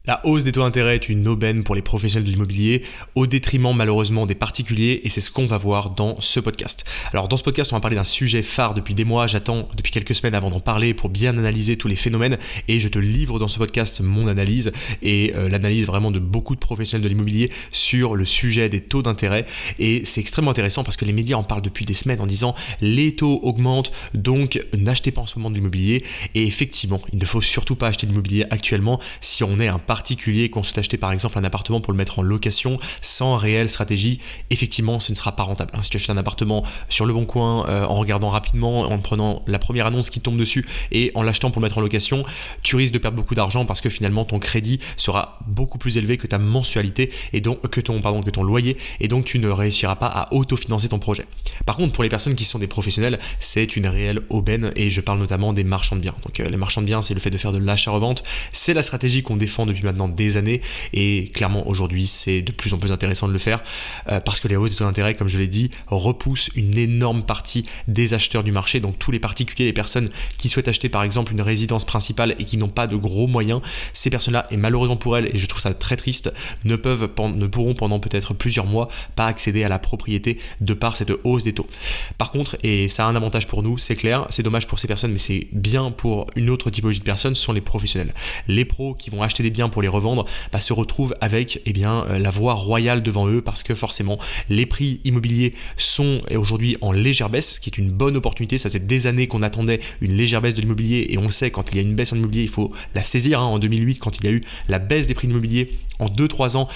La hausse des taux d'intérêt est une aubaine pour les professionnels de l'immobilier, au détriment malheureusement des particuliers, et c'est ce qu'on va voir dans ce podcast. Alors dans ce podcast, on va parler d'un sujet phare depuis des mois, j'attends depuis quelques semaines avant d'en parler pour bien analyser tous les phénomènes, et je te livre dans ce podcast mon analyse, et l'analyse vraiment de beaucoup de professionnels de l'immobilier sur le sujet des taux d'intérêt, et c'est extrêmement intéressant parce que les médias en parlent depuis des semaines en disant les taux augmentent, donc n'achetez pas en ce moment de l'immobilier, et effectivement, il ne faut surtout pas acheter de l'immobilier actuellement si on est un particulier, qu'on souhaite acheter par exemple un appartement pour le mettre en location sans réelle stratégie. Effectivement, ce ne sera pas rentable. Si tu achètes un appartement sur le bon coin, en regardant rapidement, en prenant la première annonce qui tombe dessus et en l'achetant pour le mettre en location, tu risques de perdre beaucoup d'argent parce que finalement ton crédit sera beaucoup plus élevé que ta mensualité et donc que ton loyer, et donc tu ne réussiras pas à autofinancer ton projet. Par contre, pour les personnes qui sont des professionnels, c'est une réelle aubaine, et je parle notamment des marchands de biens. Donc les marchands de biens, c'est le fait de faire de l'achat-revente, c'est la stratégie qu'on défend depuis maintenant des années, et clairement aujourd'hui c'est de plus en plus intéressant de le faire parce que les hausses des taux d'intérêt, comme je l'ai dit, repoussent une énorme partie des acheteurs du marché. Donc tous les particuliers, les personnes qui souhaitent acheter par exemple une résidence principale et qui n'ont pas de gros moyens, ces personnes-là, et malheureusement pour elles, et je trouve ça très triste, ne pourront pendant peut-être plusieurs mois pas accéder à la propriété de par cette hausse des taux. Par contre, et ça a un avantage pour nous, c'est clair, c'est dommage pour ces personnes, mais c'est bien pour une autre typologie de personnes, ce sont les professionnels. Les pros qui vont acheter des biens pour les revendre se retrouvent avec la voie royale devant eux, parce que forcément les prix immobiliers sont aujourd'hui en légère baisse, ce qui est une bonne opportunité. Ça faisait des années qu'on attendait une légère baisse de l'immobilier, et on le sait, quand il y a une baisse en immobilier, il faut la saisir. En 2008, quand il y a eu la baisse des prix de l'immobilier, en 2-3 ans,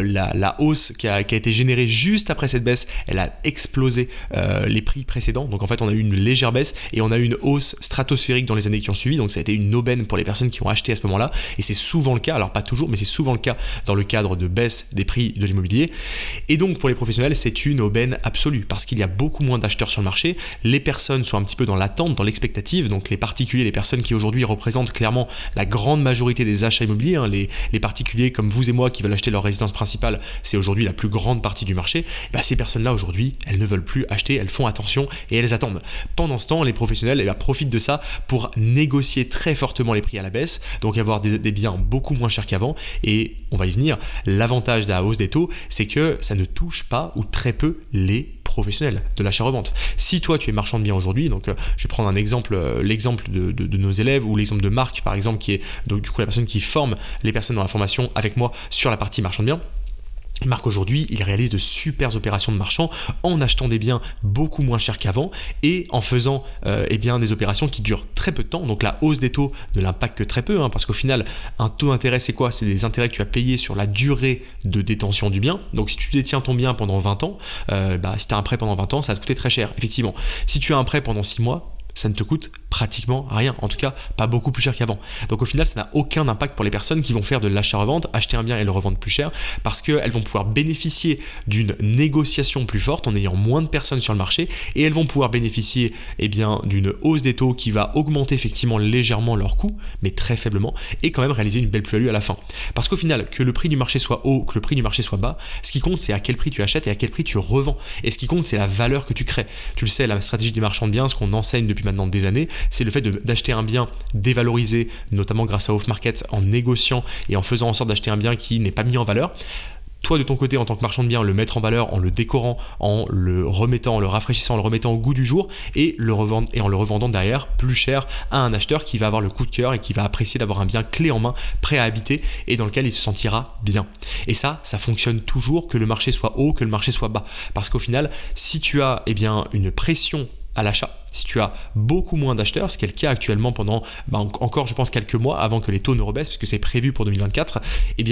la hausse qui a été générée juste après cette baisse, elle a explosé les prix précédents. Donc en fait, on a eu une légère baisse et on a eu une hausse stratosphérique dans les années qui ont suivi. Donc ça a été une aubaine pour les personnes qui ont acheté à ce moment-là, et c'est souvent le cas, alors pas toujours, mais c'est souvent le cas dans le cadre de baisse des prix de l'immobilier. Et donc pour les professionnels, c'est une aubaine absolue parce qu'il y a beaucoup moins d'acheteurs sur le marché. Les personnes sont un petit peu dans l'attente, dans l'expectative. Donc les particuliers, les personnes qui aujourd'hui représentent clairement la grande majorité des achats immobiliers, les particuliers comme vous et moi qui veulent acheter leur résidence principale, c'est aujourd'hui la plus grande partie du marché. Ces personnes-là aujourd'hui, elles ne veulent plus acheter, elles font attention et elles attendent. Pendant ce temps, les professionnels profitent de ça pour négocier très fortement les prix à la baisse, donc avoir des biens beaucoup moins chers qu'avant. Et on va y venir, l'avantage de la hausse des taux, c'est que ça ne touche pas ou très peu les professionnels de l'achat-revente. Si toi tu es marchand de biens aujourd'hui, donc je vais prendre un exemple, l'exemple de nos élèves, ou l'exemple de Marc par exemple, qui est donc du coup la personne qui forme les personnes dans la formation avec moi sur la partie marchand de biens. Marc aujourd'hui, il réalise de super opérations de marchand en achetant des biens beaucoup moins chers qu'avant et en faisant des opérations qui durent très peu de temps. Donc la hausse des taux ne l'impacte que très peu, parce qu'au final, un taux d'intérêt, c'est quoi ? C'est des intérêts que tu as payés sur la durée de détention du bien. Donc si tu détiens ton bien pendant 20 ans, si tu as un prêt pendant 20 ans, ça va te coûter très cher, effectivement. Si tu as un prêt pendant 6 mois, ça ne te coûte pratiquement rien, en tout cas pas beaucoup plus cher qu'avant. Donc au final, ça n'a aucun impact pour les personnes qui vont faire de l'achat-revente, acheter un bien et le revendre plus cher, parce qu'elles vont pouvoir bénéficier d'une négociation plus forte en ayant moins de personnes sur le marché, et elles vont pouvoir bénéficier d'une hausse des taux qui va augmenter effectivement légèrement leur coût, mais très faiblement, et quand même réaliser une belle plus-value à la fin. Parce qu'au final, que le prix du marché soit haut, que le prix du marché soit bas, ce qui compte, c'est à quel prix tu achètes et à quel prix tu revends. Et ce qui compte, c'est la valeur que tu crées. Tu le sais, la stratégie des marchands de biens, ce qu'on enseigne depuis maintenant des années, c'est le fait d'acheter un bien dévalorisé, notamment grâce à off-market, en négociant et en faisant en sorte d'acheter un bien qui n'est pas mis en valeur. Toi de ton côté en tant que marchand de biens, le mettre en valeur en le décorant, en le remettant, en le rafraîchissant, en le remettant au goût du jour, et en le revendant derrière plus cher à un acheteur qui va avoir le coup de cœur et qui va apprécier d'avoir un bien clé en main, prêt à habiter et dans lequel il se sentira bien. Et ça fonctionne toujours, que le marché soit haut, que le marché soit bas. Parce qu'au final, si tu as une pression à l'achat, si tu as beaucoup moins d'acheteurs, ce qui est le cas actuellement pendant encore je pense quelques mois avant que les taux ne rebaissent, puisque c'est prévu pour 2024,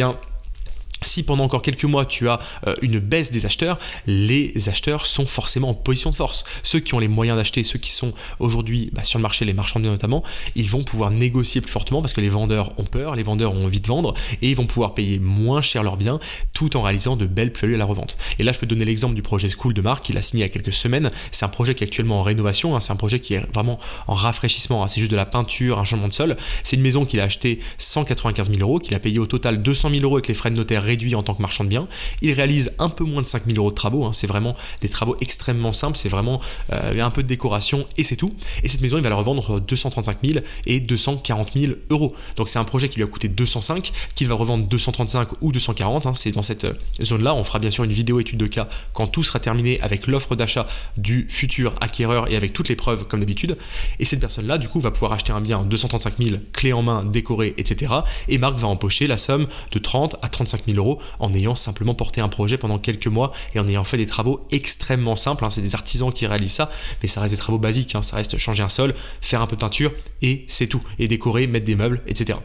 si pendant encore quelques mois tu as une baisse des acheteurs, les acheteurs sont forcément en position de force. Ceux qui ont les moyens d'acheter, ceux qui sont aujourd'hui sur le marché, les marchands de biens notamment, ils vont pouvoir négocier plus fortement parce que les vendeurs ont peur, les vendeurs ont envie de vendre et ils vont pouvoir payer moins cher leurs biens tout en réalisant de belles plus-values à la revente. Et là je peux donner l'exemple du projet School de Marc qu'il a signé il y a quelques semaines. C'est un projet qui est actuellement en rénovation, c'est un projet qui est vraiment en rafraîchissement, c'est juste de la peinture, un changement de sol. C'est une maison qu'il a achetée 195 000 €, qu'il a payé au total 200 000 € avec les frais de notaire réduit en tant que marchand de biens. Il réalise un peu moins de 5 000 € de travaux, c'est vraiment des travaux extrêmement simples, c'est vraiment un peu de décoration et c'est tout. Et cette maison, il va la revendre entre 235 000 et 240 000 €. Donc c'est un projet qui lui a coûté 205, qu'il va revendre 235 ou 240, c'est dans cette zone-là. On fera bien sûr une vidéo étude de cas quand tout sera terminé avec l'offre d'achat du futur acquéreur et avec toutes les preuves comme d'habitude. Et cette personne-là, du coup, va pouvoir acheter un bien 235 000, clé en main, décoré, etc. Et Marc va empocher la somme de 30 à 35 000 € en ayant simplement porté un projet pendant quelques mois et en ayant fait des travaux extrêmement simples. C'est des artisans qui réalisent ça, mais ça reste des travaux basiques. Ça reste changer un sol, faire un peu de peinture et c'est tout. Et décorer, mettre des meubles, etc.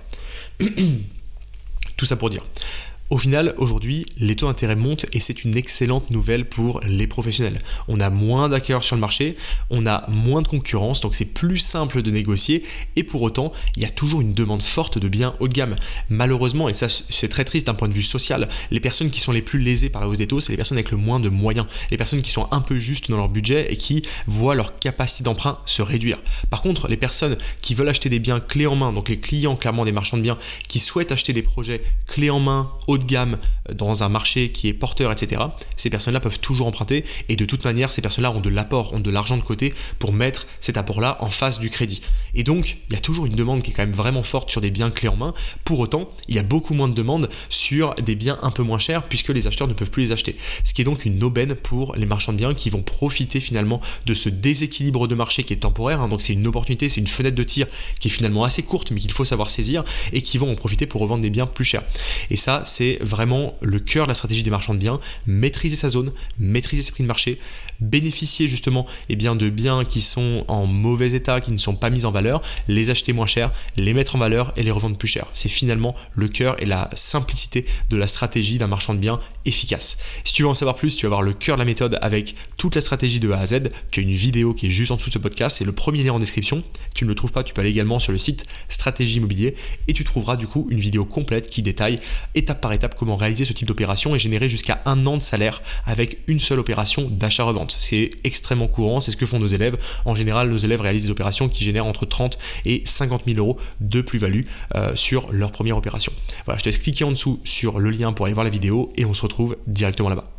Tout ça pour dire. Au final, aujourd'hui, les taux d'intérêt montent et c'est une excellente nouvelle pour les professionnels. On a moins d'acquéreurs sur le marché, on a moins de concurrence, donc c'est plus simple de négocier et pour autant, il y a toujours une demande forte de biens haut de gamme. Malheureusement, et ça c'est très triste d'un point de vue social, les personnes qui sont les plus lésées par la hausse des taux, c'est les personnes avec le moins de moyens, les personnes qui sont un peu justes dans leur budget et qui voient leur capacité d'emprunt se réduire. Par contre, les personnes qui veulent acheter des biens clés en main, donc les clients clairement des marchands de biens qui souhaitent acheter des projets clés en main, haut de gamme, dans un marché qui est porteur, etc., ces personnes-là peuvent toujours emprunter et de toute manière, ces personnes-là ont de l'apport, ont de l'argent de côté pour mettre cet apport-là en face du crédit. Et donc, il y a toujours une demande qui est quand même vraiment forte sur des biens clés en main. Pour autant, il y a beaucoup moins de demandes sur des biens un peu moins chers puisque les acheteurs ne peuvent plus les acheter. Ce qui est donc une aubaine pour les marchands de biens qui vont profiter finalement de ce déséquilibre de marché qui est temporaire. Donc c'est une opportunité, c'est une fenêtre de tir qui est finalement assez courte mais qu'il faut savoir saisir et qui vont en profiter pour revendre des biens plus chers. Et ça, c'est vraiment le cœur de la stratégie des marchands de biens, maîtriser sa zone, maîtriser ses prix de marché, bénéficier justement de biens qui sont en mauvais état, qui ne sont pas mis en valeur, les acheter moins cher, les mettre en valeur et les revendre plus cher. C'est finalement le cœur et la simplicité de la stratégie d'un marchand de biens efficace. Si tu veux en savoir plus, tu vas voir le cœur de la méthode avec toute la stratégie de A à Z. Tu as une vidéo qui est juste en dessous de ce podcast, c'est le premier lien en description. Tu ne le trouves pas, tu peux aller également sur le site Stratégie Immobilier et tu trouveras du coup une vidéo complète qui détaille étape par étape comment réaliser ce type d'opération et générer jusqu'à 1 an de salaire avec une seule opération d'achat-revente. C'est extrêmement courant, c'est ce que font nos élèves. En général, nos élèves réalisent des opérations qui génèrent entre 30 et 50 000 € de plus-value sur leur première opération. Voilà, je te laisse cliquer en dessous sur le lien pour aller voir la vidéo et on se retrouve directement là-bas.